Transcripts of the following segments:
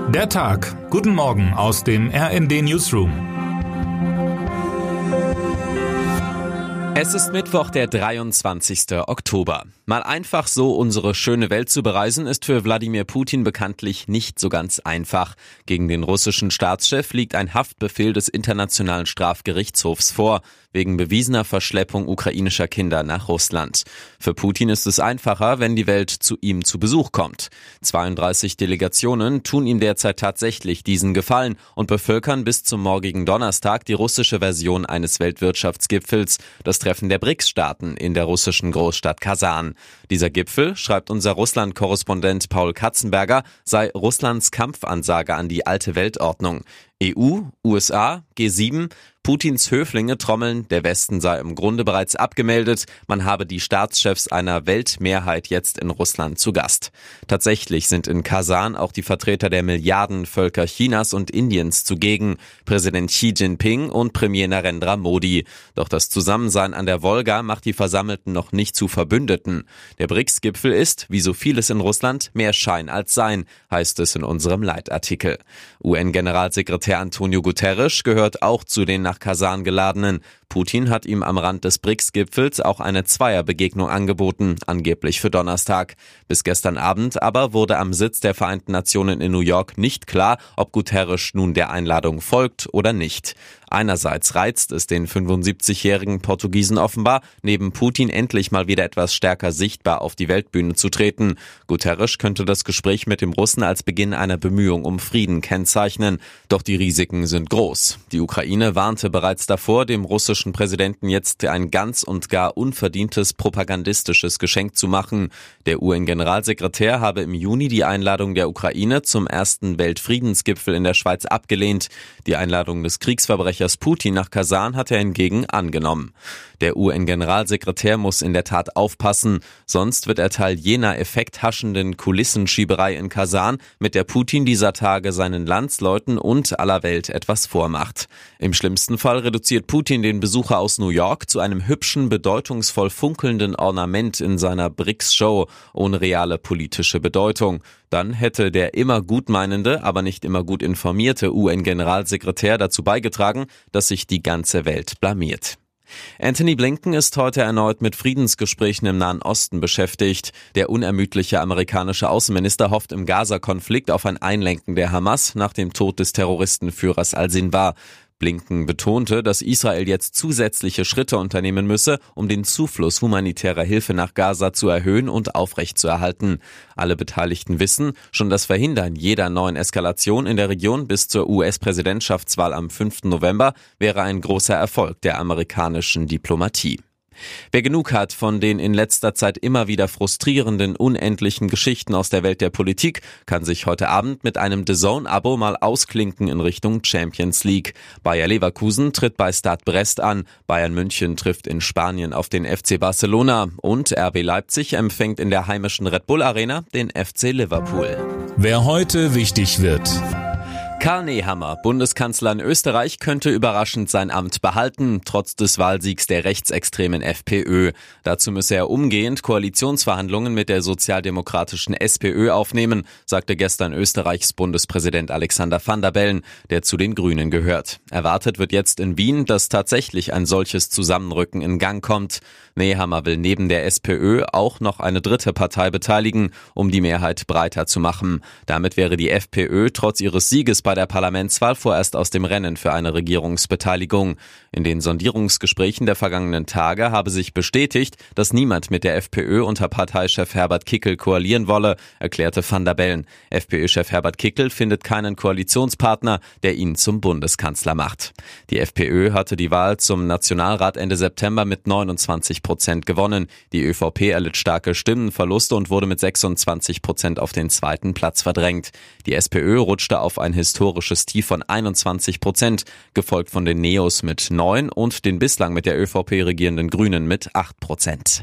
Der Tag. Guten Morgen aus dem RND Newsroom. Es ist Mittwoch, der 23. Oktober. Mal einfach so unsere schöne Welt zu bereisen, ist für Wladimir Putin bekanntlich nicht so ganz einfach. Gegen den russischen Staatschef liegt ein Haftbefehl des Internationalen Strafgerichtshofs vor, wegen bewiesener Verschleppung ukrainischer Kinder nach Russland. Für Putin ist es einfacher, wenn die Welt zu ihm zu Besuch kommt. 32 Delegationen tun ihm derzeit tatsächlich diesen Gefallen und bevölkern bis zum morgigen Donnerstag die russische Version eines Weltwirtschaftsgipfels, das Treffen der BRICS-Staaten in der russischen Großstadt Kasan. Dieser Gipfel, schreibt unser Russland-Korrespondent Paul Katzenberger, sei Russlands Kampfansage an die alte Weltordnung. EU, USA, G7, Putins Höflinge trommeln, der Westen sei im Grunde bereits abgemeldet, man habe die Staatschefs einer Weltmehrheit jetzt in Russland zu Gast. Tatsächlich sind in Kasan auch die Vertreter der Milliardenvölker Chinas und Indiens zugegen, Präsident Xi Jinping und Premier Narendra Modi. Doch das Zusammensein an der Wolga macht die Versammelten noch nicht zu Verbündeten. Der BRICS-Gipfel ist, wie so vieles in Russland, mehr Schein als Sein, heißt es in unserem Leitartikel. UN-Generalsekretär Antonio Guterres gehört auch zu den nach Kasan geladenen. Putin hat ihm am Rand des BRICS-Gipfels auch eine Zweierbegegnung angeboten, angeblich für Donnerstag. Bis gestern Abend aber wurde am Sitz der Vereinten Nationen in New York nicht klar, ob Guterres nun der Einladung folgt oder nicht. Einerseits reizt es den 75-jährigen Portugiesen offenbar, neben Putin endlich mal wieder etwas stärker sichtbar auf die Weltbühne zu treten. Guterres könnte das Gespräch mit dem Russen als Beginn einer Bemühung um Frieden kennzeichnen. Doch die Risiken sind groß. Die Ukraine warnte bereits davor, dem russischen Präsidenten jetzt ein ganz und gar unverdientes propagandistisches Geschenk zu machen. Der UN-Generalsekretär habe im Juni die Einladung der Ukraine zum ersten Weltfriedensgipfel in der Schweiz abgelehnt. Die Einladung des Kriegsverbrechers Putin nach Kasan hat er hingegen angenommen. Der UN-Generalsekretär muss in der Tat aufpassen, sonst wird er Teil jener effekthaschenden Kulissenschieberei in Kasan, mit der Putin dieser Tage seinen Landsleuten und aller Welt etwas vormacht. Im schlimmsten Fall reduziert Putin den Besucher aus New York zu einem hübschen, bedeutungsvoll funkelnden Ornament in seiner BRICS-Show ohne reale politische Bedeutung. Dann hätte der immer gutmeinende, aber nicht immer gut informierte UN-Generalsekretär dazu beigetragen, dass sich die ganze Welt blamiert. Antony Blinken ist heute erneut mit Friedensgesprächen im Nahen Osten beschäftigt. Der unermüdliche amerikanische Außenminister hofft im Gaza-Konflikt auf ein Einlenken der Hamas nach dem Tod des Terroristenführers al-Sinwar. Blinken betonte, dass Israel jetzt zusätzliche Schritte unternehmen müsse, um den Zufluss humanitärer Hilfe nach Gaza zu erhöhen und aufrechtzuerhalten. Alle Beteiligten wissen, schon das Verhindern jeder neuen Eskalation in der Region bis zur US-Präsidentschaftswahl am 5. November wäre ein großer Erfolg der amerikanischen Diplomatie. Wer genug hat von den in letzter Zeit immer wieder frustrierenden, unendlichen Geschichten aus der Welt der Politik, kann sich heute Abend mit einem DAZN-Abo mal ausklinken in Richtung Champions League. Bayer Leverkusen tritt bei Stade Brest an, Bayern München trifft in Spanien auf den FC Barcelona und RB Leipzig empfängt in der heimischen Red Bull Arena den FC Liverpool. Wer heute wichtig wird. Karl Nehammer, Bundeskanzler in Österreich, könnte überraschend sein Amt behalten, trotz des Wahlsiegs der rechtsextremen FPÖ. Dazu müsse er umgehend Koalitionsverhandlungen mit der sozialdemokratischen SPÖ aufnehmen, sagte gestern Österreichs Bundespräsident Alexander Van der Bellen, der zu den Grünen gehört. Erwartet wird jetzt in Wien, dass tatsächlich ein solches Zusammenrücken in Gang kommt. Nehammer will neben der SPÖ auch noch eine dritte Partei beteiligen, um die Mehrheit breiter zu machen. Damit wäre die FPÖ trotz ihres Sieges bei der Parlamentswahl vorerst aus dem Rennen für eine Regierungsbeteiligung. In den Sondierungsgesprächen der vergangenen Tage habe sich bestätigt, dass niemand mit der FPÖ unter Parteichef Herbert Kickl koalieren wolle, erklärte Van der Bellen. FPÖ-Chef Herbert Kickl findet keinen Koalitionspartner, der ihn zum Bundeskanzler macht. Die FPÖ hatte die Wahl zum Nationalrat Ende September mit 29% gewonnen. Die ÖVP erlitt starke Stimmenverluste und wurde mit 26% auf den zweiten Platz verdrängt. Die SPÖ rutschte auf ein historisches Tief von 21%, gefolgt von den Neos mit 9% und den bislang mit der ÖVP regierenden Grünen mit 8%.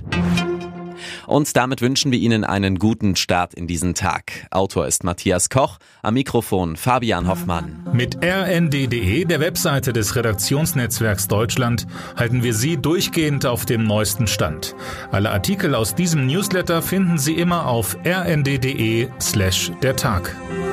Und damit wünschen wir Ihnen einen guten Start in diesen Tag. Autor ist Matthias Koch, am Mikrofon Fabian Hoffmann. Mit rnd.de, der Webseite des Redaktionsnetzwerks Deutschland, halten wir Sie durchgehend auf dem neuesten Stand. Alle Artikel aus diesem Newsletter finden Sie immer auf rnd.de/dertag.